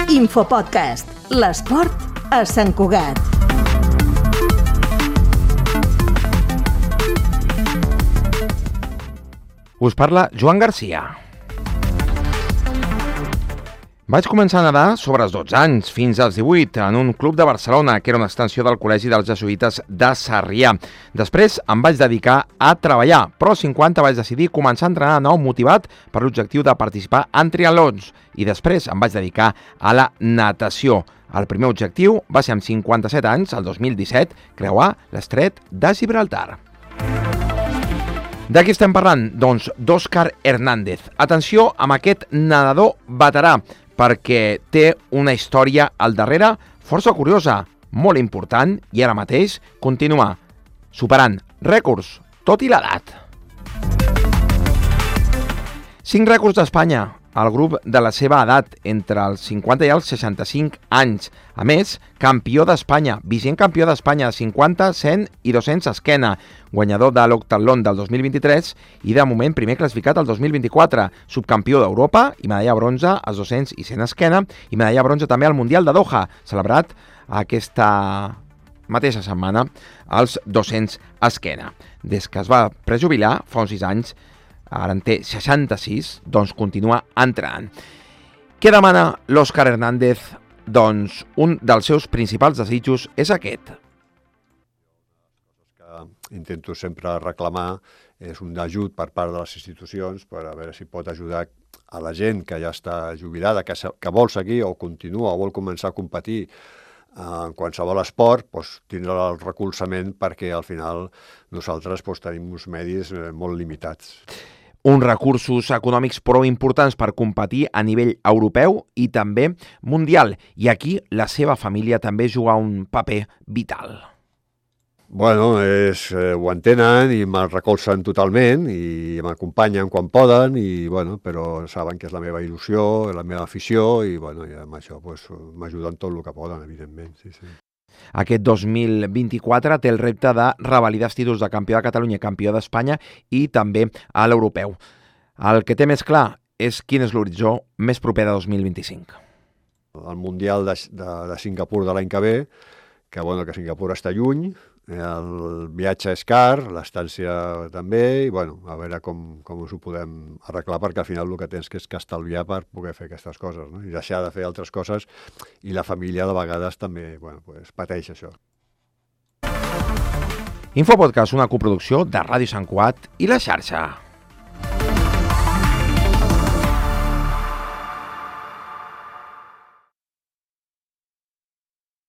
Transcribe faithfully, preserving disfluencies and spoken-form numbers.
Infopodcast, l'esport a Sant Cugat. Us parla Joan Garcia. Vaig començar a nedar sobre els dotze anys, fins als divuit, en un club de Barcelona, que era una extensió del Col·legi dels Jesuïtes de Sarrià. Després em vaig dedicar a treballar, però als cinquanta vaig decidir començar a entrenar de nou, motivat per l'objectiu de participar en triatlons. I després em vaig dedicar a la natació. El primer objectiu va ser amb cinquanta-set anys, el dos mil disset, creuar l'estret de Gibraltar. De qui estem parlant? Doncs d'Òscar Hernández. Atenció amb aquest nedador veterà, perquè té una història al darrere força curiosa, molt important, i ara mateix continua superant rècords, tot i l'edat. Cinc rècords d'Espanya, al grup de la seva edat, entre els cinquanta i els seixanta-cinc anys. A més, campió d'Espanya, vigent campió d'Espanya de cinquanta, cent i dos-cents esquena, guanyador de l'Octatlon del dos mil vint-i-tres i de moment primer classificat el dos mil vint-i-quatre, subcampió d'Europa i medalla bronze als dos-cents i cent esquena i medalla bronze també al Mundial de Doha, celebrat aquesta mateixa setmana als dos-cents esquena. Des que es va prejubilar fa uns sis anys, ara en té seixanta-sis, doncs continua entrenant. Què demana l'Òscar Hernández? Doncs un dels seus principals desitjos és aquest. Que intento sempre reclamar és un ajut per part de les institucions per a veure si pot ajudar a la gent que ja està jubilada, que, que vol seguir o continua o vol començar a competir en qualsevol esport, doncs, tindre el recolzament perquè al final nosaltres doncs, tenim uns medis molt limitats. Uns recursos econòmics prou importants per competir a nivell europeu i també mundial. I aquí la seva família també juga un paper vital. Bueno, és, eh, ho entenen i me'l recolzen totalment i m'acompanyen quan poden, i, bueno, però saben que és la meva il·lusió, la meva afició i, bueno, i amb això pues, m'ajuden tot el que poden, evidentment. Sí, sí. Aquest dos mil vint-i-quatre té el repte de revalidar els títols de campió de Catalunya i campió d'Espanya i també a l'europeu. El que té més clar és quin és l'horitzó més proper de dos mil vint-i-cinc. El Mundial de, de, de Singapur de l'any que ve, que, bueno, que Singapur està lluny, el viatge és car, l'estància també, i bueno, a veure com, com us ho podem arreglar, perquè al final el que tens que és que estalviar per poder fer aquestes coses, no? I deixar de fer altres coses, i la família de vegades també bueno, pues, pateix això. Infopodcast, una coproducció de Ràdio Sant Cugat i La Xarxa.